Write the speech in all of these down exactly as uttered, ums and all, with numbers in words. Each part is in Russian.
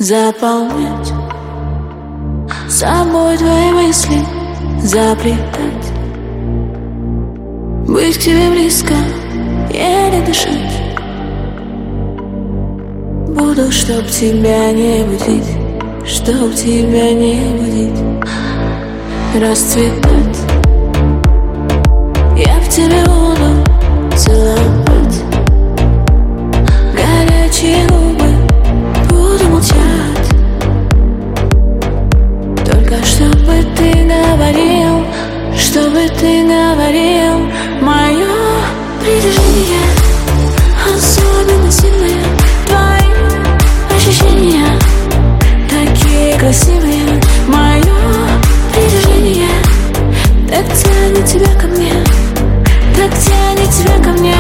заполнять собой твои мысли, заплетать, быть к тебе близко, еле дышать. Буду, чтоб тебя не будить, чтоб тебя не будить, расцветать. Я в тебе буду целовать, горячие губы буду молчать. Только чтобы ты говорил, чтобы ты говорил. Мое притяжение особенно сильное, твои ощущения такие красивые. Мое притяжение так тянет тебя ко мне, так тянет тебя ко мне.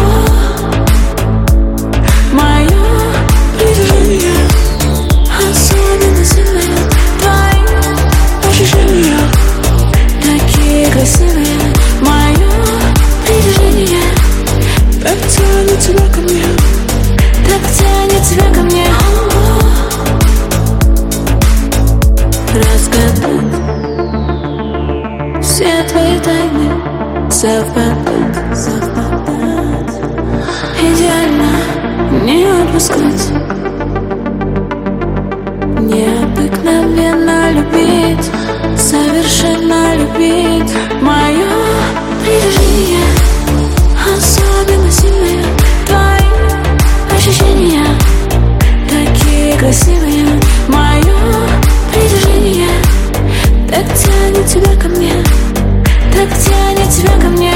Мое притяжение особенно сильное, твои ощущения такие красивые. Мое притяжение так тянет тебя ко мне, так тянет тебя ко мне. Разгадать все твои тайны, совпадать, совпадать, идеально не отпускать, необыкновенно любить, совершенно любить. Мое притяжение особенно сильное, твои ощущения такие красивые. Мое притяжение так тянет тебя ко мне, так тянет тебя ко мне.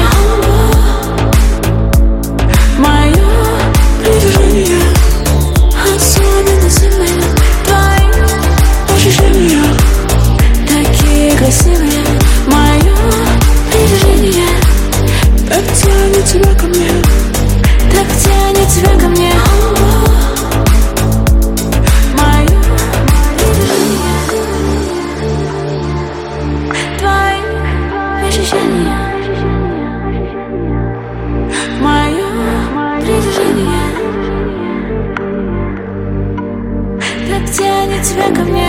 Мое притяжение особенно сильное, твои ощущения такие красивые. Мое притяжение так тянет тебя ко мне, так тянет тебя ко мне. Мое притяжение, твои ощущения. Мое притяжение так тянет тебя ко мне.